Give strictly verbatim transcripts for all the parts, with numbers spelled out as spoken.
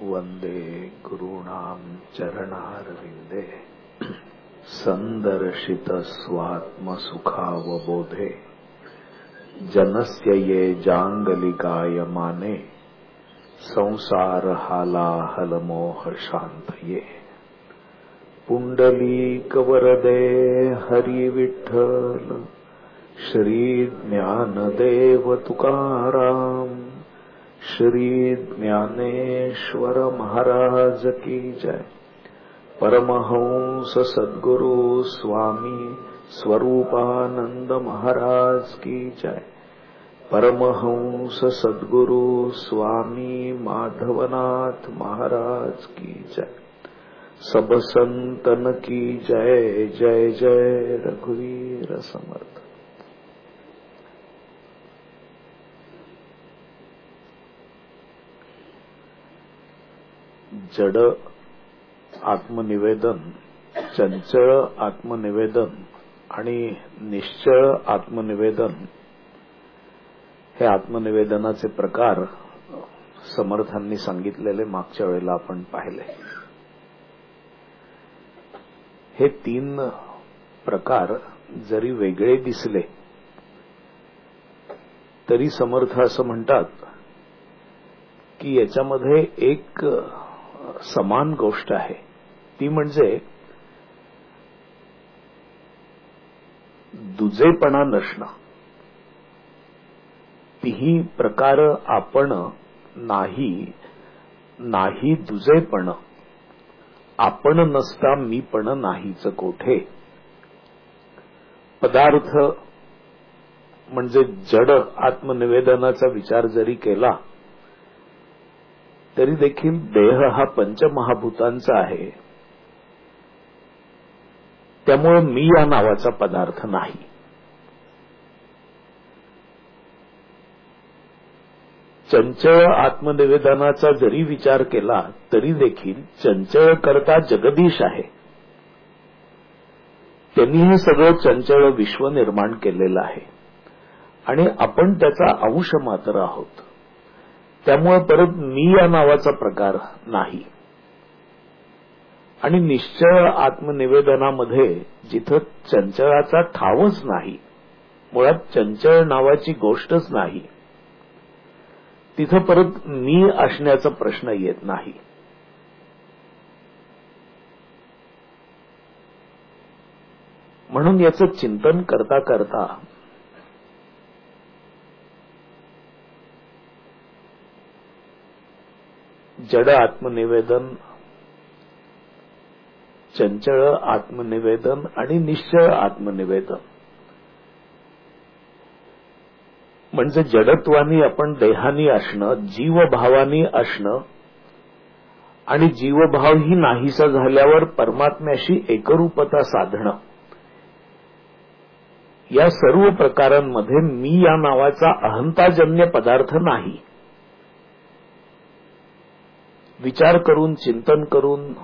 वंदे गुरूणां चरणारविंदे संदर्शित स्वात्मसुखावबोधे जनस्य ये जांगलिकायमाने संसार हालाहलमोह शांतये पुंडलीक वरदे हरि विठ्ठल श्री ज्ञानदेव तुकाराम श्री ज्ञानेश्वर महाराज की जय। परमहंस सद्गुरु स्वामी स्वरूपानंद महाराज की जय। परमहंस सद्गुरु स्वामी माधवनाथ महाराज की जय। सब संतन की जय जय जय रघुवीर समर्थ। जड आत्मनिवेदन, चंचल आत्मनिवेदन आणि निश्चळ आत्मनिवेदन हे आत्मनिवेदनाचे प्रकार समर्थांनी सांगितलेले मागच्या वेळेला आपण पाहिले। हे तीन प्रकार जरी वेगळे दिसले तरी समर्थ असं म्हणतात की याच्यामध्ये एक समान गोष्ट आहे, ती म्हणजे दुजेपणा नसणं। तीही प्रकार आपण नाही नाही दुजेपण, आपण नसता मीपण नाहीच कोठे। पदार्थ म्हणजे जड आत्मनिवेदनाचा विचार जरी केला तरी देखील देह हा पंचमहाभूतांचा आहे, त्यामुळे मी या नावाचा पदार्थ नाही। चंचल आत्मनिवेदनाचा जरी विचार केला तरी देखील चंचल करता जगदीश आहे, त्यांनी हे सगळं चंचल विश्व निर्माण केलेलं आहे आणि आपण त्याचा अंश मात्र आहोत, त्यामुळे परत मी या नावाचा प्रकार नाही। आणि निश्चळ आत्मनिवेदनामध्ये जिथं चंचळाचा ठावच नाही, मुळात चंचळ नावाची गोष्टच नाही, तिथं परत मी असण्याचा प्रश्न येत नाही। म्हणून याचं चिंतन करता करता जड आत्मनिवेदन, चंचळ आत्मनिवेदन आणि निश्चळ आत्मनिवेदन म्हणजे जडत्वानी आपण देहानी असणं, जीवभावानी असणं आणि जीवभाव ही नाहीसा झाल्यावर परमात्म्याशी एकरूपता साधणं, या सर्व प्रकारांमध्ये मी या नावाचा अहंताजन्य पदार्थ नाही। विचार करून चिंतन करून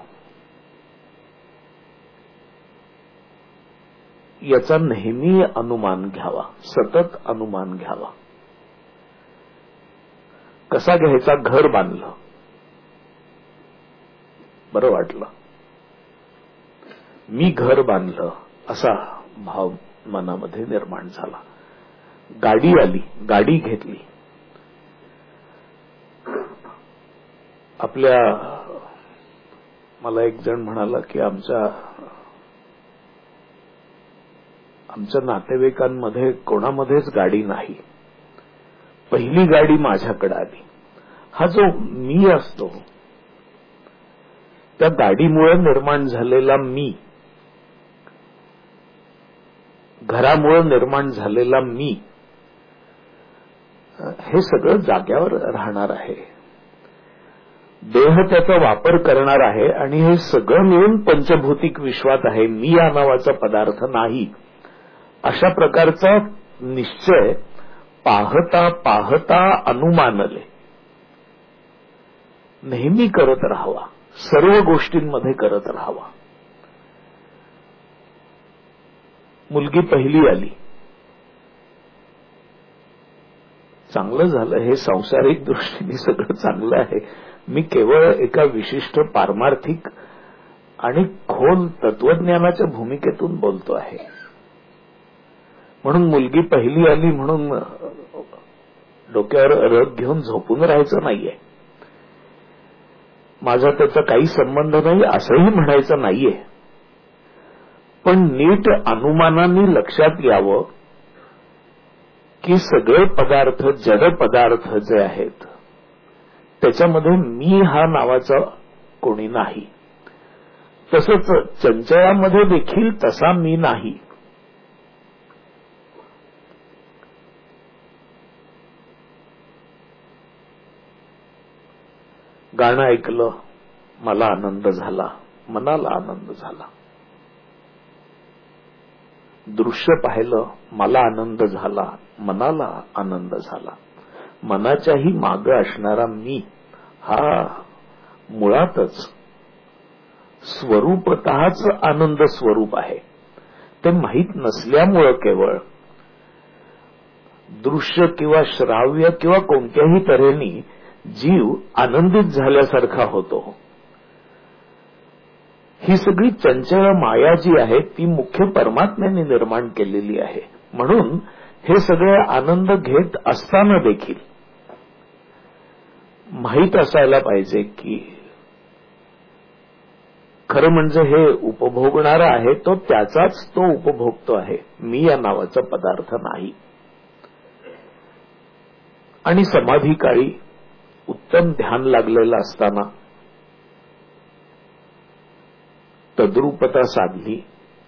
याचा नेहमी अनुमान घ्यावा, सतत अनुमान घ्यावा। कसा घ्यायचा? घर बांधलं, बरं वाटलं, मी घर बांधलं असा भाव मनामध्ये निर्माण झाला। गाडी आली, गाडी घेतली, आपल्या मला एक जण म्हणाला की आमच्या आमच्या नातेवाईकांमध्ये कोणामध्येच गाडी नाही, पहिली गाडी माझ्याकडे आली। हा जो मी असतो त्या गाडीमुळे निर्माण झालेला मी, घरामुळे निर्माण झालेला मी, हे सगळं जाग्यावर राहणार आहे, देह त्याचा वापर करणार आहे आणि हे सगळं मिळून पंचभौतिक विश्वात आहे, मी या नावाचा पदार्थ नाही। अशा प्रकारचा निश्चय पाहता पाहता अनुमानले नेहमी करत राहावा, सर्व गोष्टींमध्ये करत राहावा। मुलगी पहिली आली, चांगलं झालं, हे सांसारिक दृष्टीने सगळं चांगलं आहे, मी केवळ एका विशिष्ट पारमार्थिक आणि खोल तत्वज्ञानाच्या भूमिकेतून बोलतो आहे. म्हणून मुलगी पहिली आली म्हणून डोक्यावर रग घेऊन झोपून राहायचं नाहीये. माझा त्याचा काही संबंध नाही असंही म्हणायचं नाहीये. पण नीट अनुमानाने लक्षात यावं की सगळे पदार्थ, जड पदार्थ जे आहेत त्याच्यामध्ये मी हा नावाचा कोणी नाही. तसंच चंचळामध्ये देखील तसा मी नाही. गाणं ऐकलं, मला आनंद झाला, मनाला आनंद झाला. दृश्य पाहिलं, मला आनंद झाला, मनाला आनंद झाला. मनाच्याही मागे असणारा मी हा मुळातच स्वरूपतःच आनंद स्वरूप आहे. ते माहीत नसल्यामुळं केवळ दृश्य किंवा श्राव्य किंवा कोणत्याही तऱ्हेने जीव आनंदित झाल्यासारखा होतो. ही सगळी चंचल माया जी आहे ती मुख्य परमात्म्याने निर्माण केलेली आहे. म्हणून हे सगळे आनंद घेत असताना देखील माहीत असायला पाहिजे की खरं म्हणजे हे उपभोगणारा आहे तो त्याचाच तो उपभोगतो आहे, मी या नावाचा पदार्थ नाही. आणि समाधी काळी उत्तम ध्यान लागलेलं असताना तद्रूपता साधली.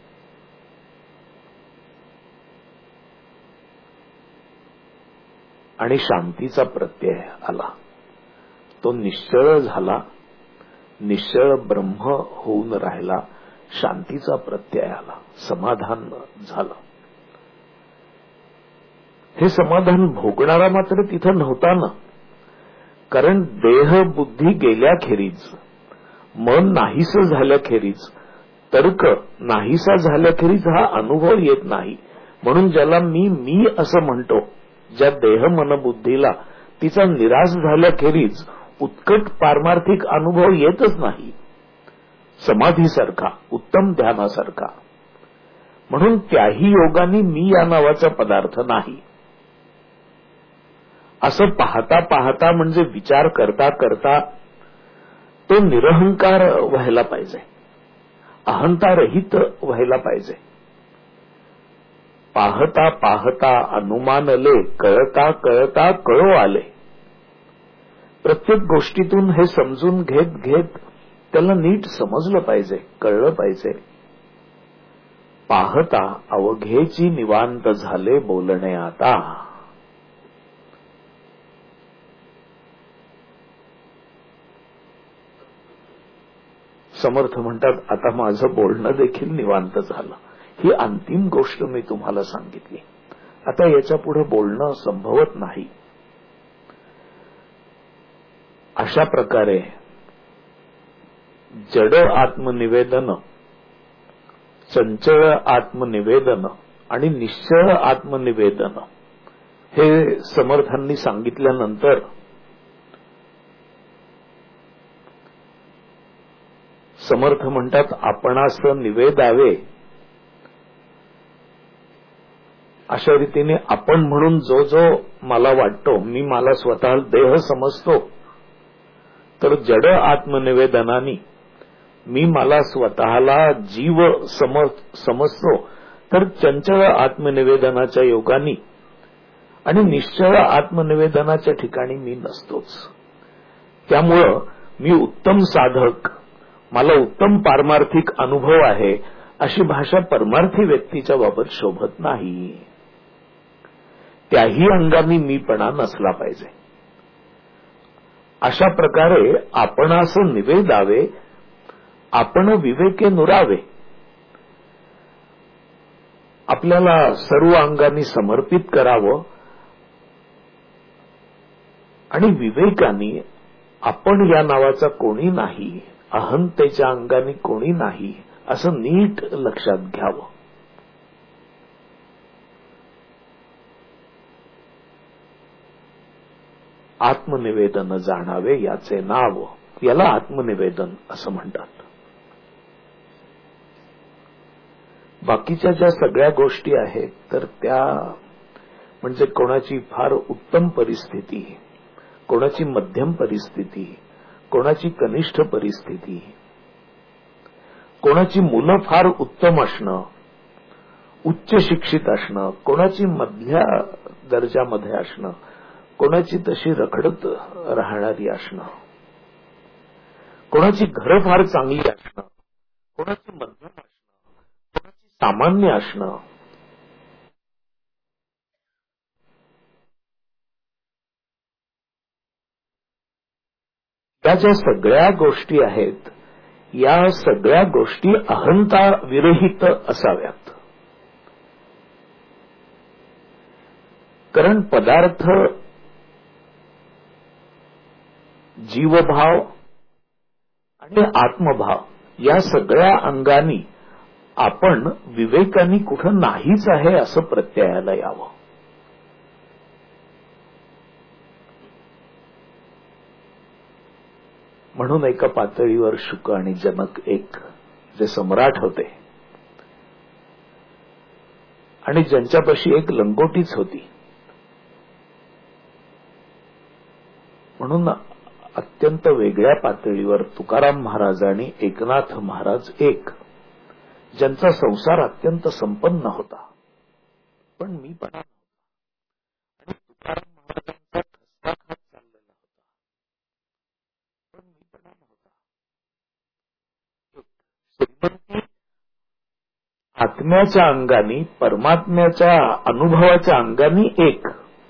आणि शांतीचा प्रत्यय आला, तो निश्चळ झाला, निश्चळ ब्रह्म होऊन राहिला. शांतीचा प्रत्यय आला, समाधान झालं. हे समाधान भोगणारा मात्र तिथं नव्हता ना, कारण देह बुद्धी गेल्याखेरीज, मन नाहीसं झाल्याखेरीज, तर्क नाहीसा झाल्याखेरीज हा अनुभव येत नाही. म्हणून ज्याला मी मी असं म्हणतो, ज्या देह मन बुद्धीला तिचा निराश झाल्याखेरीज उत्कट पारमार्थिक अनुभव येतच नाही, समाधीसारखा, उत्तम ध्यानासारखा. म्हणून त्याही योगाने मी या नावाचा पदार्थ नाही असं पाहता पाहता, म्हणजे विचार करता करता तो निरहंकार व्हायला पाहिजे, अहंतारहित व्हायला पाहिजे. पाहता पाहता अनुमानले, कळता कळता कळो आले. प्रत्येक गोष्टीतून हे समजून घेत घेत त्याला नीट समजलं पाहिजे, कळलं पाहिजे. पाहता अवघेची निवांत झाले बोलणे आता. समर्थ म्हणतात, आता माझं बोलणं देखील निवांत झालं. ही अंतिम गोष्ट मी तुम्हाला सांगितली. आता याच्या पुढे बोलणं संभवत नाही. अशा प्रकारे जड आत्मनिवेदन, चंचळ आत्मनिवेदन आणि निश्चळ आत्मनिवेदन हे समर्थांनी सांगितल्यानंतर समर्थ म्हणतात, आपणास निवेदावे. अशा रीतीने आपण म्हणून जो जो मला वाटतो, मी मला स्वतः देह समजतो, तर जड आत्मनिवेदनाने मी मला स्वतःला जीव समजतो, तर चंचल आत्मनिवेदनाच्या योगाने आणि निश्चळ आत्मनिवेदनाच्या ठिकाणी मी नसतोच. त्यामुळं मी उत्तम साधक, मला उत्तम पारमार्थिक अनुभव आहे अशी भाषा परमार्थी व्यक्तीच्या बाबत शोभत नाही. त्याही अंगाने मीपणा नसला पाहिजे. अशा प्रकारे आपणास निवेदावे, आपण विवेके नुरावे. आपल्याला सर्व अंगाने समर्पित करावं आणि विवेकाने आपण या नावाचा कोणी नाही, अहंतेच्या अंगाने कोणी नाही असं नीट लक्षात घ्यावं. आत्मनिवेदन जाणावे याचे नाव, याला आत्मनिवेदन असं म्हणतात. बाकीच्या ज्या सगळ्या गोष्टी आहेत तर त्या म्हणजे कोणाची फार उत्तम परिस्थिती, कोणाची मध्यम परिस्थिती, कोणाची कनिष्ठ परिस्थिती, कोणाची मुलं फार उत्तम असणं, उच्च शिक्षित असणं, कोणाची मधल्या दर्जामध्ये असणं, कोणाची तशी रखडत राहणारी असणं, कोणाची घरं फार चांगली असणं, कोणाची मध्यम असणं, कोणाची सामान्य असणं, या ज्या सगळ्या गोष्टी आहेत या सगळ्या गोष्टी अहंता विरहित असाव्यात. कारण पदार्थ, जीवभाव आणि आत्मभाव या सगळ्या अंगांनी आपण विवेकाने कुठं नाहीच आहे असं प्रत्ययाला यावं. म्हणून एका पातळीवर शुक आणि जनक एक जे सम्राट होते आणि ज्यांच्यापाशी एक लंगोटीच होती, म्हणून अत्यंत वेगळ्या पातळीवर तुकाराम महाराज आणि एकनाथ महाराज एक, ज्यांचा संसार अत्यंत संपन्न होता, पण मी पण आणि तुकाराम महाराजांचा खस्ता खात चाललेला होता, पण मी पण नव्हता. श्रीमंती आत्म्याच्या अंगाने, परमात्म्याच्या अनुभवाच्या अंगाने एक,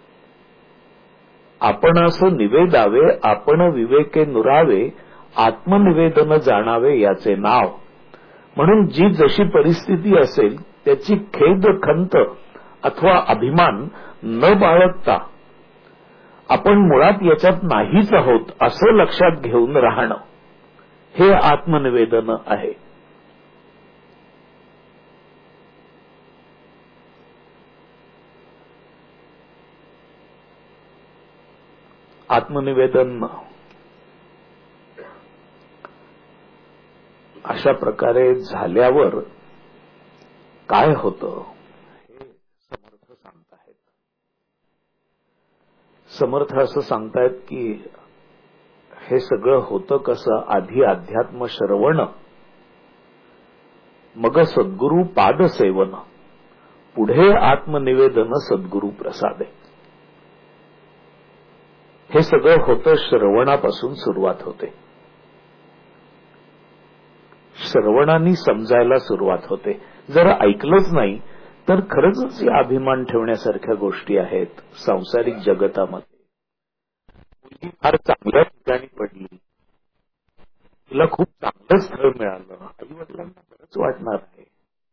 आपण असं निवेदावे, आपण विवेके नुरावे, आत्मनिवेदन जाणावे याचे नाव. म्हणून जी जशी परिस्थिती असेल त्याची खेद, खंत अथवा अभिमान न बाळगता आपण मुळात याच्यात नाहीच आहोत असं लक्षात घेऊन राहणं, हे आत्मनिवेदन आहे. आत्मनिवेदन अशा प्रकारे झाल्यावर काय होतं हे समर्थ सांगताहेत. समर्थ असं सांगतायत की हे सगळं होतं कसं, आधी अध्यात्म श्रवण, मग सद्गुरू पाद सेवन, पुढे आत्मनिवेदन सद्गुरू प्रसादे. हे सगळं होतं श्रवणापासून सुरुवात होते. श्रवणाने समजायला सुरुवात होते. जर ऐकलंच नाही तर खरंच या अभिमान ठेवण्यासारख्या गोष्टी आहेत सांसारिक जगतामध्ये. मुलगी फार चांगल्या ठिकाणी पडली, तिला खूप चांगलं स्थळ मिळालं, आई वडिलांना बरंच वाटणार आहे.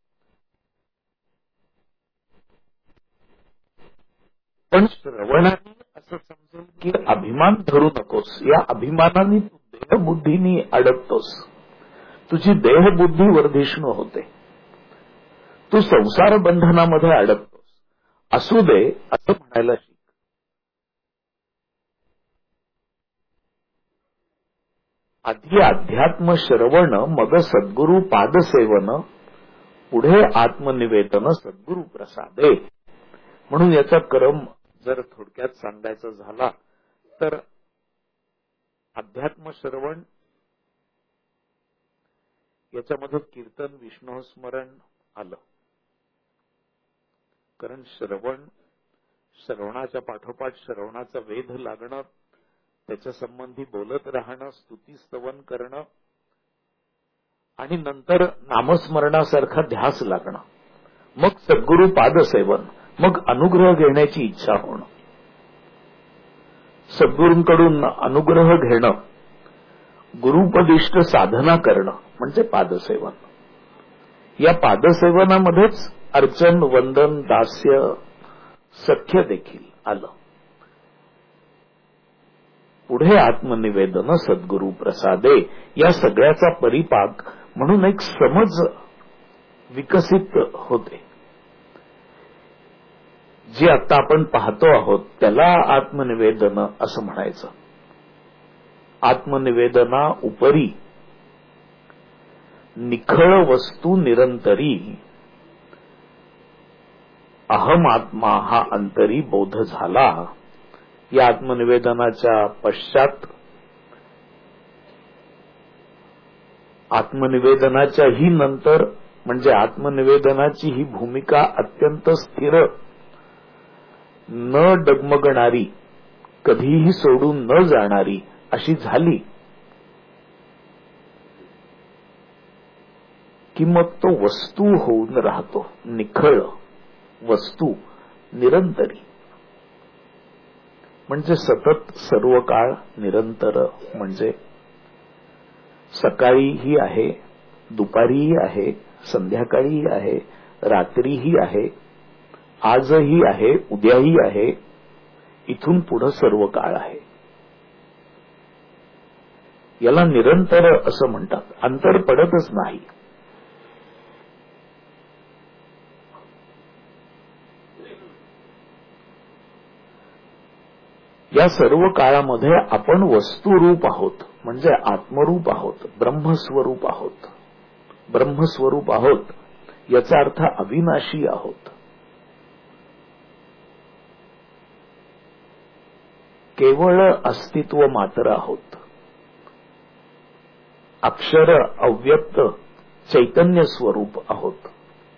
पण श्रवणाने असं समजेल की अभिमान धरू नकोस, या अभिमानाने तू देहबुद्धीनी अडकतोस, तुझी देहबुद्धी वर्धिष्णू होते, तू संसार बंधनामध्ये अडकतोस. असू दे असं म्हणायला शिक. आधी अध्यात्म श्रवण, मग सद्गुरू पादसेवन, पुढे आत्मनिवेदन सद्गुरू प्रसादे. म्हणून याचा क्रम जर थोडक्यात सांगायचा झाला तर अध्यात्म श्रवण, याच्यामध्ये कीर्तन, विष्णू स्मरण आलं. कारण श्रवण, श्रवणाच्या पाठोपाठ श्रवणाचा वेध लागणं, त्याच्या संबंधी बोलत राहणं, स्तुतीस्तवन करणं आणि नंतर नामस्मरणासारखा ध्यास लागणं, मग सद्गुरू पादसेवन, मग अनुग्रह घेण्याची इच्छा होणं, सद्गुरूंकडून अनुग्रह घेणं, गुरुपदिष्ट साधना करणं म्हणजे पादसेवन. या पादसेवनामध्येच अर्चन, वंदन, दास्य, सख्य देखील आलं. पुढे आत्मनिवेदन सद्गुरू प्रसादे. या सगळ्याचा परिपाक म्हणून एक समज विकसित होते. जे आता आपण पाहतो आहोत त्याला आत्मनिवेदन असं म्हणायचं. आत्मनिवेदना उपरी निखळ वस्तू निरंतरी अहम आत्मा हा अंतरी बोध झाला. या आत्मनिवेदनाच्या पश्चात आत्मनिवेदनाच्याही नंतर म्हणजे आत्मनिवेदनाची ही भूमिका अत्यंत स्थिर, न डगमगणारी, कधीही सोडून न जाणारी अशी झाली की मग तो वस्तू होऊन राहतो. निखळ वस्तू निरंतरी म्हणजे सतत सर्व काळ निरंतर, म्हणजे सकाळीही आहे, दुपारीही आहे, संध्याकाळीही आहे, रात्रीही आहे, आजही आहे, उद्याही आहे, इथून पुढे सर्व काळ आहे. याला निरंतर असं म्हणतात. अंतर पडतच नाही. या सर्व काळामध्ये आपण वस्तुरूप आहोत, म्हणजे आत्मरूप आहोत, ब्रह्मस्वरूप आहोत. ब्रह्मस्वरूप आहोत याचा अर्थ अविनाशी आहोत. केवळ अस्तित्व मात्र आहोत. अक्षर अव्यक्त चैतन्य स्वरूप आहोत.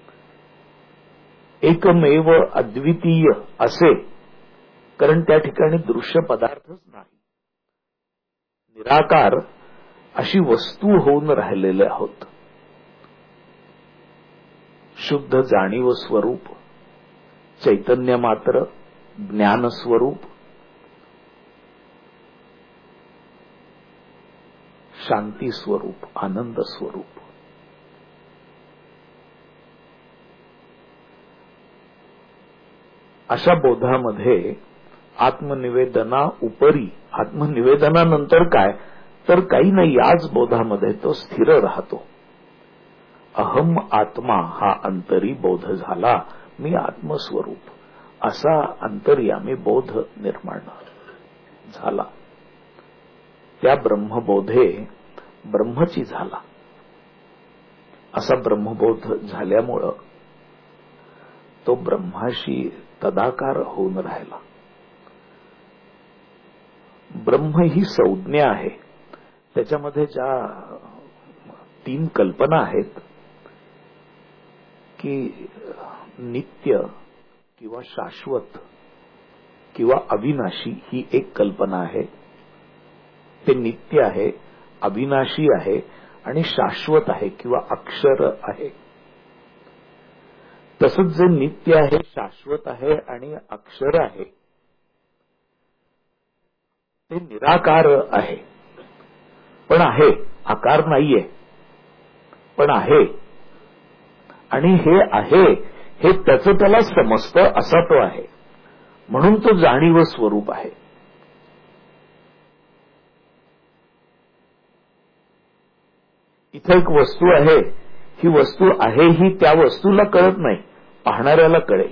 एकमेव अद्वितीय असे, कारण त्या ठिकाणी दृश्य पदार्थच नाही. निराकार अशी वस्तू होऊन राहिलेले आहोत. शुद्ध जाणीव स्वरूप, चैतन्य मात्र, ज्ञान स्वरूप, शांती स्वरूप, आनंद स्वरूप. अशा बोधामध्ये आत्मनिवेदना उपरी, आत्मनिवेदनानंतर काय तर काही नाही, याच बोधामध्ये तो स्थिर राहतो. अहम आत्मा हा अंतरी बोध झाला, मी आत्मस्वरूप असा अंतर्यामी बोध निर्माण झाला. त्या ब्रह्मबोधे ब्रह्मची झाला. असा ब्रह्मबोध झाल्यामुळं तो ब्रह्माशी तदाकार होऊन राहिला. ब्रह्म ही संज्ञा आहे. त्याच्यामध्ये ज्या तीन कल्पना आहेत की नित्य किंवा शाश्वत किंवा अविनाशी, ही एक कल्पना आहे. ते नित्य आहे, अविनाशी आहे आणि शाश्वत आहे किंवा अक्षर आहे. तसंच जे नित्य आहे, शाश्वत आहे आणि अक्षर आहे ते निराकार आहे. पण आहे, आकार नाहीये, पण आहे. आणि हे आहे हे त्याचं त्याला समजतं असा तो आहे, म्हणून तो जाणीव स्वरूप आहे. इथे एक वस्तू आहे, ही वस्तू आहे ही त्या वस्तूला कळत नाही, पाहणाऱ्याला कळेल.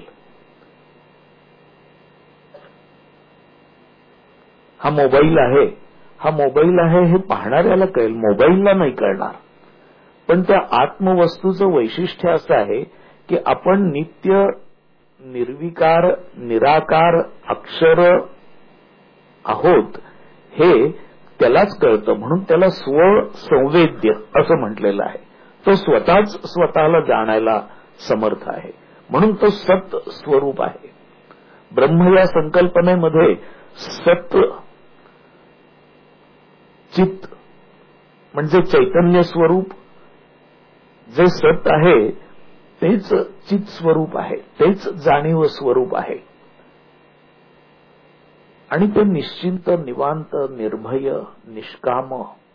हा मोबाईल आहे, हा मोबाईल आहे हे पाहणाऱ्याला कळेल, मोबाईलला नाही कळणार. पण त्या आत्मवस्तूचं वैशिष्ट्य असं आहे की आपण नित्य, निर्विकार, निराकार, अक्षर आहोत हे त्यालाच कळतं, म्हणून त्याला स्वसंवेद्य असं म्हटलेलं आहे. तो स्वतःच स्वतःला जाणायला समर्थ आहे, म्हणून तो सत स्वरूप आहे. ब्रह्म या संकल्पनेमध्ये सत, चित म्हणजे चैतन्य स्वरूप, जे सत आहे तेच चित स्वरूप आहे, तेच जाणीव स्वरूप आहे. आणि ते निश्चिंत, निवांत, निर्भय, निष्काम,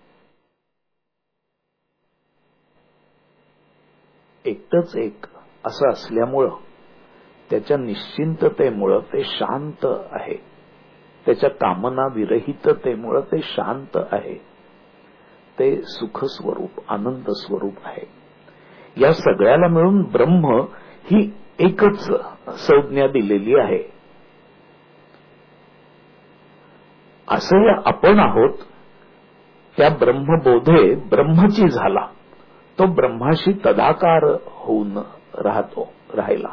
एकटंच एक असं असल्यामुळं, त्याच्या निश्चिंततेमुळं ते शांत आहे. त्याच्या कामना विरहिततेमुळं ते शांत आहे. ते सुखस्वरूप, आनंद स्वरूप आहे. या सगळ्याला मिळून ब्रह्म ही एकच संज्ञा दिलेली आहे. असे आपण आहोत त्या ब्रह्मबोधे ब्रह्मची झाला, तो ब्रह्माशी तदाकार होऊन राहतो राहिला.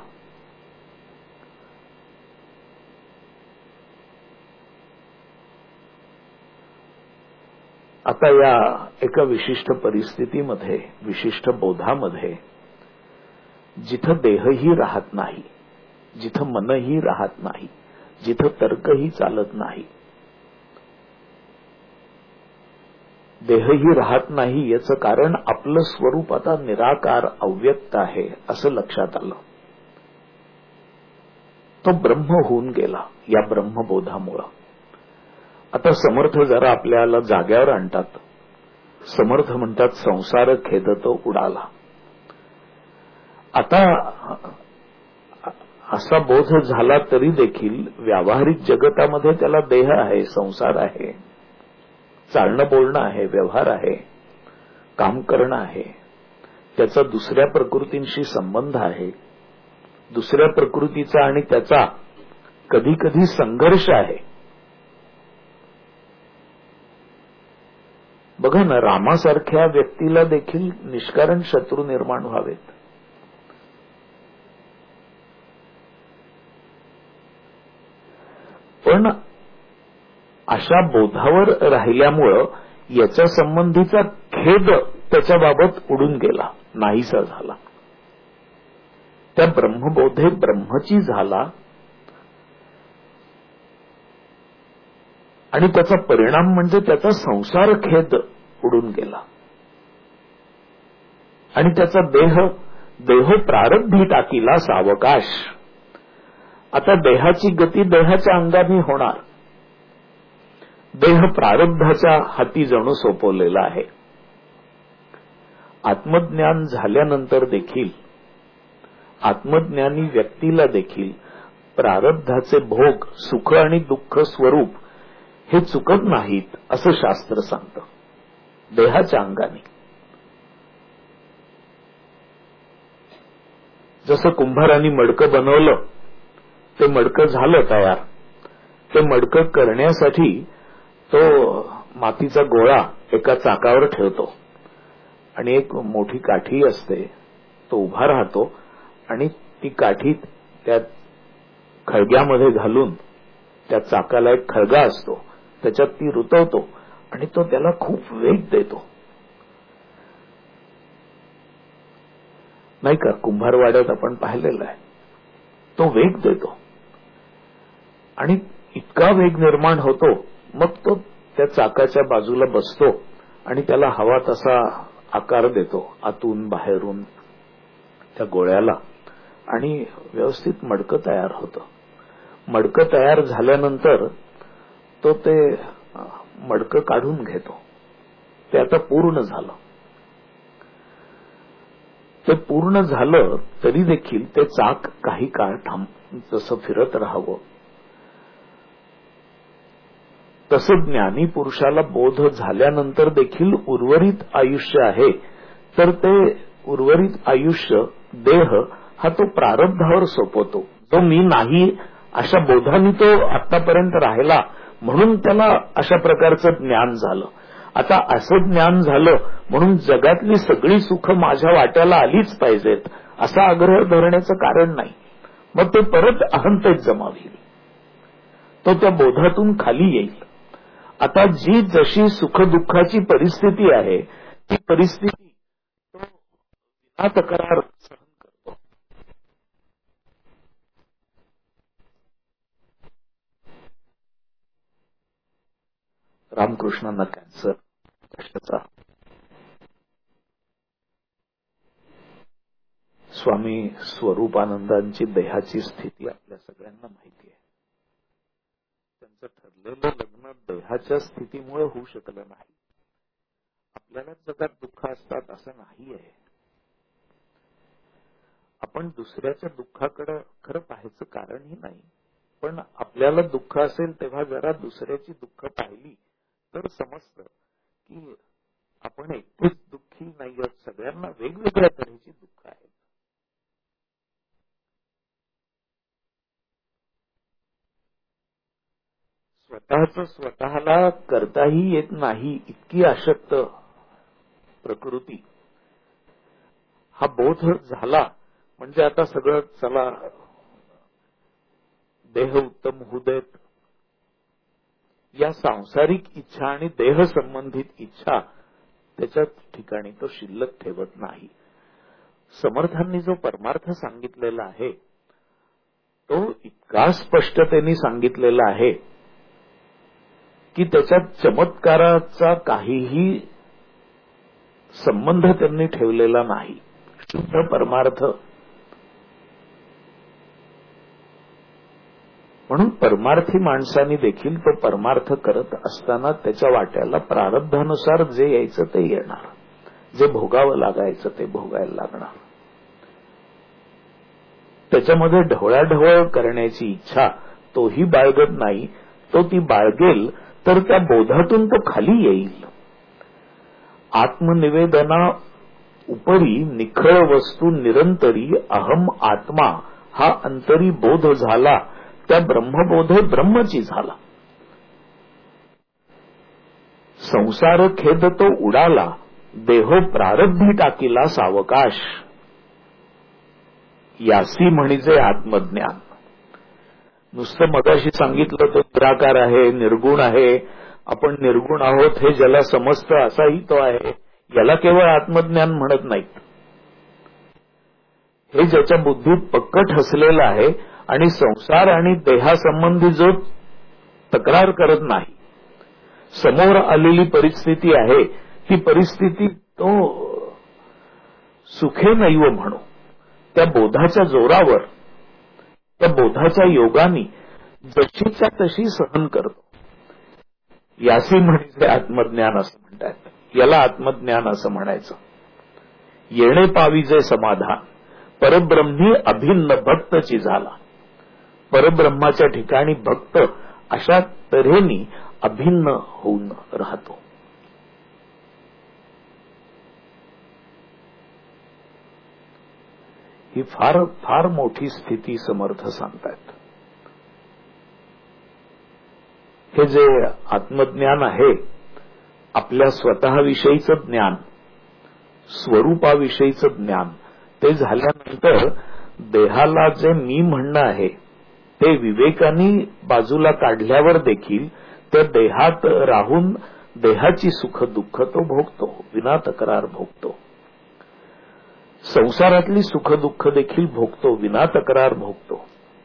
आता या एका विशिष्ट परिस्थितीमध्ये, विशिष्ट बोधामध्ये, जिथं देहही राहत नाही, जिथं मनही राहत नाही, जिथं तर्कही चालत नाही, देहही राहत नाही, याचं कारण आपलं स्वरूप आता निराकार अव्यक्त आहे असं लक्षात आलं. तो ब्रह्म होऊन गेला या ब्रह्मबोधामुळं. आता समर्थ जरा आपल्याला जाग्यावर आणतात. समर्थ म्हणतात संसार खेदतो उडाला. आता असा बोध झाला तरी देखील व्यावहारिक जगतामध्ये त्याला देह आहे, संसार आहे, चालणं बोलणं आहे, व्यवहार आहे, काम करणं आहे, त्याचा दुसऱ्या प्रकृतींशी संबंध आहे, दुसऱ्या प्रकृतीचा आणि त्याचा कधी कधी संघर्ष आहे. बघा ना, रामासारख्या व्यक्तीला देखील निष्कारण शत्रू निर्माण व्हावेत. पण अशा बोधावर राहिल्यामुळं याच्या संबंधीचा खेद त्याच्याबाबत उडून गेला, नाहीसा झाला. त्या ब्रह्मबोधे ब्रह्मची झाला आणि त्याचा परिणाम म्हणजे त्याचा संसार खेद उडून गेला आणि त्याचा देह देहो प्रारब्धी टाकीला सावकाश. आता देहाची गती देहाच्या अंगाने होणार. देह प्रारब्धाच्या हाती जणू सोपवलेला आहे. आत्मज्ञान झाल्यानंतर देखील आत्मज्ञानी व्यक्तीला देखील प्रारब्धाचे भोग, सुख आणि दुःख स्वरूप हे चुकत नाहीत असं शास्त्र सांगतं. देहाच्या अंगाने जसं कुंभारांनी मडकं बनवलं, ते मडकं झालं तयार. ते मडकं करण्यासाठी तो मातीचा गोळा एका चाकावर ठेवतो आणि एक मोठी काठी असते, तो उभा राहतो आणि ती काठी त्या खळग्यामध्ये घालून, त्या चाकाला एक खळगा असतो, त्याच्यात ती रुतवतो आणि तो त्याला खूप वेग देतो. नाही का, कुंभारवाड्यात आपण पाहिलेला आहे. तो वेग देतो आणि इतका वेग निर्माण होतो, मग तो त्या चाकाच्या बाजूला बसतो आणि त्याला हवा तसा आकार देतो, आतून बाहेरून त्या गोळ्याला, आणि व्यवस्थित मडकं तयार होतं. मडकं तयार झाल्यानंतर तो ते मडकं काढून घेतो. ते आता पूर्ण झालं. ते पूर्ण झालं तरी देखील ते चाक काही काळ थांब जसं फिरत राहावं, तसं ज्ञानी पुरुषाला बोध झाल्यानंतर देखील उर्वरित आयुष्य आहे. तर ते उर्वरित आयुष्य देह हा तो प्रारब्धावर सोपवतो. तो मी नाही अशा बोधाने तो आतापर्यंत राहिला, म्हणून त्याला अशा प्रकारचं ज्ञान झालं. आता असं ज्ञान झालं म्हणून जगातली सगळी सुख माझ्या वाट्याला आलीच पाहिजेत असा आग्रह धरण्याचं कारण नाही. मग ते परत अहंतेत जमावील. तो त्या बोधातून खाली येईल. आता जी जशी सुखदुःखाची परिस्थिती आहे, ती परिस्थिती तो विना तक्रार सहन करतो. रामकृष्णांना कॅन्सर कशाचा, स्वामी स्वरूपानंदांची देहाची स्थिती आपल्या सगळ्यांना माहिती आहे. त्यांचं ठरलेलं लग्न देहाच्या स्थितीमुळे होऊ शकलं नाही. आपल्याला जगात दुःख असतात असं नाही आहे. आपण दुसऱ्याच्या दुःखाकडे खरं पाहायचं कारणही नाही, पण आपल्याला दुःख असेल तेव्हा जरा दुसऱ्याची दुःख पाहिली तर समजतं की आपण एकटेच दुःखी नाही आहोत, सगळ्यांना वेगवेगळ्या तऱ्हेची दुःख आहेत. काही येत नाही इतकी अशक्त प्रकृती, हा बोध झाला म्हणजे आता सगळं चला देह उत्तम होऊ देत, या सांसारिक इच्छा आणि देह संबंधित इच्छा त्याच्या ठिकाणी तो शिल्लक ठेवत नाही. समर्थांनी जो परमार्थ सांगितलेला आहे तो इतका स्पष्टतेने सांगितलेला आहे की त्याच्यात चमत्काराचा काहीही संबंध त्यांनी ठेवलेला नाही. शुद्ध परमार्थ. म्हणून परमार्थी माणसाने देखील तो परमार्थ करत असताना त्याच्या वाट्याला प्रारब्धानुसार जे यायचं ते येणार, जे भोगावं लागायचं ते भोगायला लागणार. त्याच्यामध्ये ढवळाढवळ करण्याची इच्छा तोही बाळगत नाही. तो ती बाळगेल तर त्या बोधातून तो खाली येईल. आत्मनिवेदना उपरी निखळ वस्तू निरंतरी अहम आत्मा हा अंतरी बोध झाला, त्या ब्रह्मबोधे ब्रह्मची झाला. संसार खेद तो उडाला, देहो प्रारब्धी टाकीला सावकाश. यासी म्हणजे आत्मज्ञान. नुसतं मगाशी सांगितलं तो निराकार आहे, निर्गुण आहे, आपण निर्गुण आहोत हे ज्याला समजतं असाही तो आहे, याला केवळ आत्मज्ञान म्हणत नाहीत. हे ज्याच्या बुद्धीत पक्क ठसलेलं आहे आणि संसार आणि देहासंबंधी जो तक्रार करत नाही, समोर आलेली परिस्थिती आहे ती परिस्थिती तो सुखे नैव म्हणू, त्या बोधाच्या जोरावर, त्या बोधाच्या योगाने जशीच्या तशी सहन करतो. यासी म्हणजे आत्मज्ञान असं म्हणतात. याला आत्मज्ञान असं म्हणायचं. येणे पाविजे समाधान, परब्रह्मी अभिन्न भक्तची झाला. परब्रह्माच्या ठिकाणी भक्त अशा तऱ्हेने अभिन्न होऊन राहतो. ही फार फार मोठी स्थिती समर्थ सांगतात. हे जे आत्मज्ञान आहे, आपल्या स्वतःविषयीचं ज्ञान, स्वरूपाविषयीचं ज्ञान, ते झाल्यानंतर देहाला जे मी म्हणणं आहे ते विवेकाने बाजूला काढल्यावर देखील त्या देहात राहून देहाची सुख दुःख तो भोगतो, विना तक्रार भोगतो. संसारातली सुख दुःख देखील भोगतो, विना तक्रार भोगतो.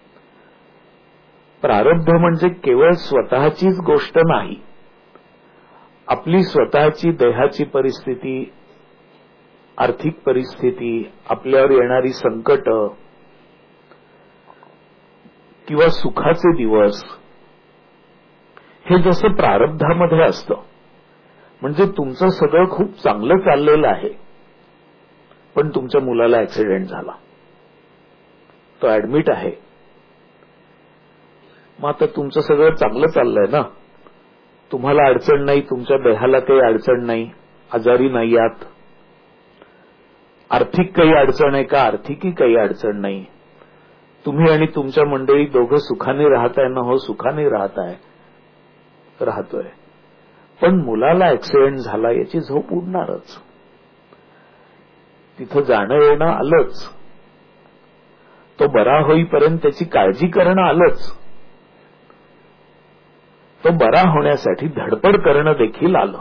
प्रारब्ध म्हणजे केवळ स्वतःचीच गोष्ट नाही, आपली स्वतःची देहाची परिस्थिती, आर्थिक परिस्थिती, आपल्यावर येणारी संकट किंवा सुखाचे दिवस, हे जसं प्रारब्धामध्ये असतं. म्हणजे तुमचं सगळं खूप चांगलं चाललेलं आहे, पण तुमच्या मुलाला ऍक्सिडेंट झाला, तो ऍडमिट आहे. मग आता तुमचं सगळं चांगलं चाललंय ना, तुम्हाला अडचण नाही, तुमच्या देहाला काही अडचण नाही, आजारी नाही आहात. आर्थिक काही अडचण आहे का? आर्थिकही काही अडचण नाही. तुम्ही आणि तुमच्या मंडळी दोघं सुखाने राहताय ना? हो, सुखाने राहताय, राहतोय. पण मुलाला ऍक्सिडेंट झाला याची झोप उडणारच. तिथं जाणं येणं आलंच, तो बरा होईपर्यंत त्याची काळजी करणं आलंच, तो बरा होण्यासाठी धडपड करणं देखील आलं.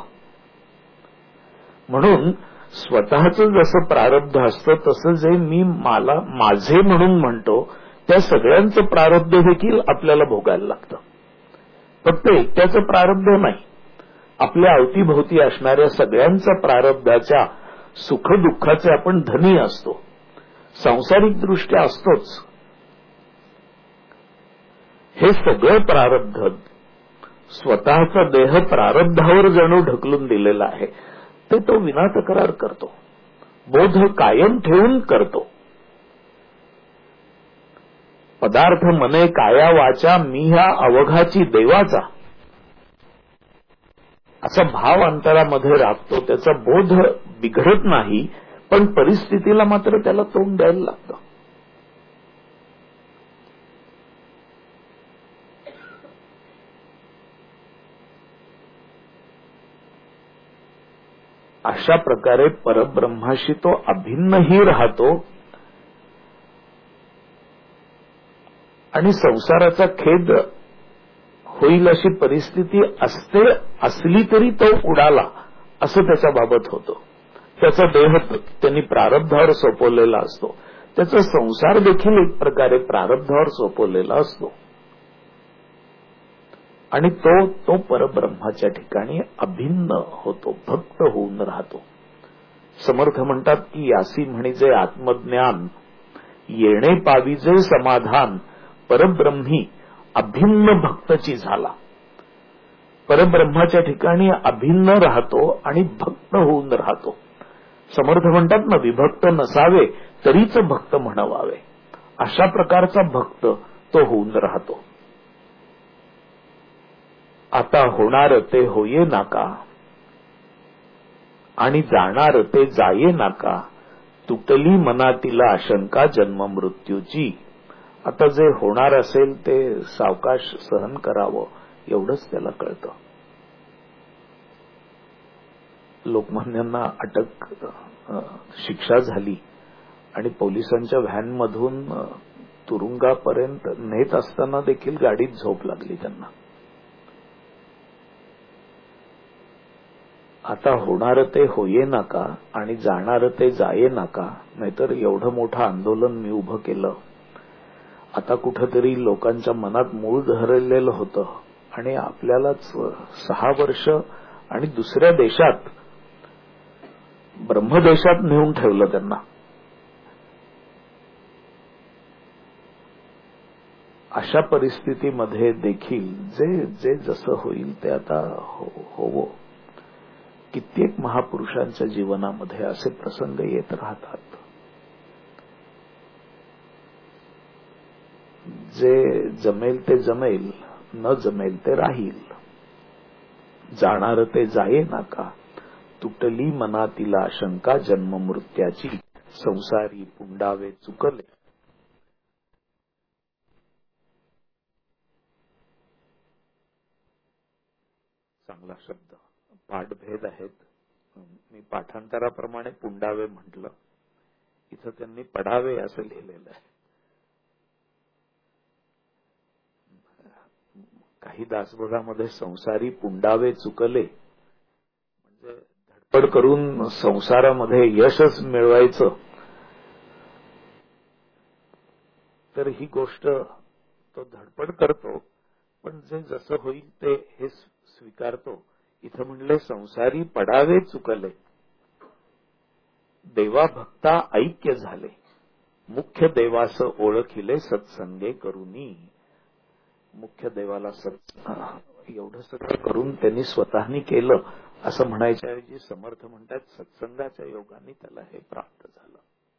म्हणून स्वतःचं जसं प्रारब्ध असतं तसं जे मी मला माझे म्हणून म्हणतो त्या सगळ्यांचं प्रारब्ध देखील आपल्याला भोगायला लागतं. फक्त एकट्याचं प्रारब्ध नाही, आपल्या अवतीभोवती असणाऱ्या सगळ्यांच्या प्रारब्धाच्या सुखदुःखाचे आपण धनी असतो, सांसारिक दृष्ट्या असतोच. हे सगळं प्रारब्ध स्वतःचा देह प्रारब्धावर जणू ढकलून दिलेला आहे, ते तो विना तक्रार करतो, बोध कायम ठेवून करतो. पदार्थ मने काया वाचा मी ह्या अवघाची देवाचा, असा भाव अंतरामध्ये राखतो. त्याचा बोध बिघडत नाही, पण परिस्थितीला मात्र त्याला तोंड द्यायला लागतं. अशा प्रकारे परब्रह्माशी तो अभिन्नही राहतो आणि संसाराचा खेद होईल अशी परिस्थिती असते, असली तरी तो उडाला असं त्याच्या बाबत होतं. त्याचा देह त्यांनी प्रारब्धावर सोपवलेला असतो, त्याचा संसार देखील एक प्रकारे प्रारब्धावर सोपवलेला असतो आणि तो तो परब्रह्माच्या ठिकाणी अभिन्न होतो, भक्त होऊन राहतो. समर्थ म्हणतात की यासी म्हणिजे आत्मज्ञान, येणे पाविजे समाधान, परब्रह्मी अभिन्न भक्तची झाला. परब्रह्माच्या ठिकाणी अभिन्न राहतो आणि भक्त होऊन राहतो. समर्थ म्हणतात ना, विभक्त नसावे तरीच भक्त म्हणवावे, अशा प्रकारचा भक्त तो होऊन राहतो. आता होणार ते होये नाका आणि जाणार ते जाये नाका, तुटली मनातील आशंका जन्म मृत्यूची. आता जे होणार असेल ते सावकाश सहन करावं एवढंच त्याला कळतं. लोकमान्यांना अटक शिक्षा झाली आणि पोलिसांच्या व्हॅनमधून तुरुंगापर्यंत नेत असताना देखील गाडीत झोप लागली त्यांना. आता होणार ते होये नाका आणि जाणार ते जाये नाका, नाहीतर एवढं मोठं आंदोलन मी उभं केलं. आता कुठंतरी लोकांच्या मनात मूळ धरलेलं होतं आणि आपल्यालाच सहा वर्ष आणि दुसऱ्या देशात, ब्रह्मदेशात नेऊन ठेवलं त्यांना. अशा परिस्थितीमध्ये देखील जे जे जसं होईल ते आता हो होवो. कित्येक महापुरुषांच्या जीवनामध्ये असे प्रसंग येत राहतात. जे जमेल ते जमेल, न जमेल ते राहील. जाणार ते जाये नाका, तुटली मनातील आशंका जन्म मृत्याची, संसारी पुंडावे चुकले. चांगला शब्द. पाठभेद आहेत. मी पाठांतराप्रमाणे पुंडावे म्हटलं, इथं त्यांनी पडावे असं लिहिलेलं आहे. काही दासबोधामध्ये संसारी पुंडावे चुकले म्हणजे धडपड करून संसारामध्ये यशच मिळवायचं, तर ही गोष्ट तो धडपड करतो, पण जे जसं होईल ते हे स्वीकारतो. इथं म्हणले संसारी पडावे चुकले, देवा भक्ता ऐक्य झाले, मुख्य देवास ओळखिले सत्संगे करुनी. मुख्य देवाला सत् एवढं सगळं करून त्यांनी स्वतःनी केलं असं म्हणायच्या ऐवजी समर्थ म्हणतात सत्संगाच्या योगाने त्याला हे प्राप्त झालं.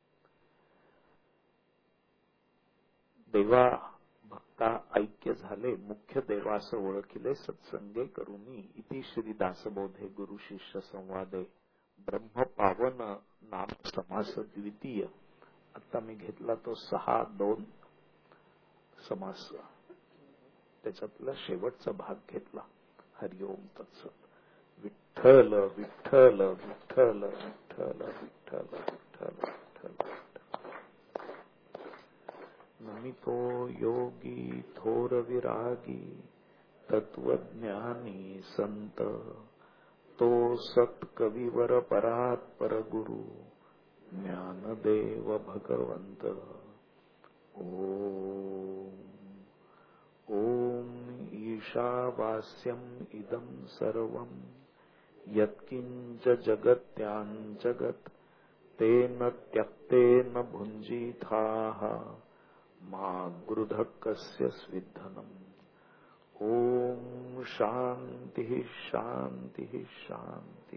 देवा भक्ता ऐक्य झाले, मुख्य देवास ओळखिले सत्संगे करुनी. इति श्री दासबोधे गुरु शिष्य संवादे ब्रह्म पावन नाम समास द्वितीय. आता मी घेतला तो सहा दोन समास, त्याच्यातला शेवटचा भाग घेतला. हरिओम तत्सत. विठ्ठल विठ्ठल विठ्ठल विठ्ठल विठ्ठल विठ्ठल विठ्ठल. नमितो योगी थोर विरागी तत्वज्ञानी संत, तो सत कविवर परात पर गुरु ज्ञानदेव भगवंत. ओम ओम ईशावास्यम इदं सर्वं यत्किंच जगत्यां जगत् तेन त्यक्तेन भुञ्जीथाः मा गृधः कस्य स्विद्धनम्. ओम शांति शांति शांति.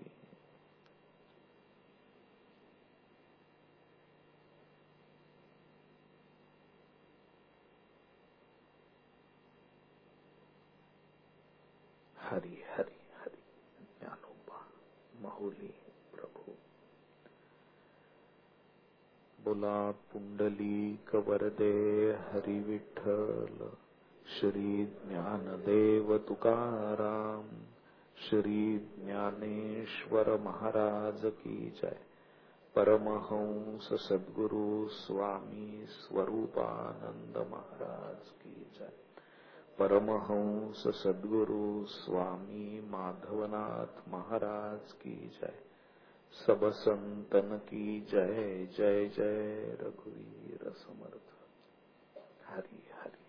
हरि हरि हरि. ज्ञानोबा माहुली प्रभु. बोला पुंडलीक वरदे हरि विठ्ठल. श्री ज्ञानदेव तुकाराम. श्री ज्ञानेश्वर महाराज की जय। परमहंस सद्गुरु स्वामी स्वरूपानंद महाराज की जय। परमहंस सद्गुरु स्वामी माधवनाथ महाराज की जय। सब संतन की जय। जय जय रघुवीर समर्थ। हरि हरि।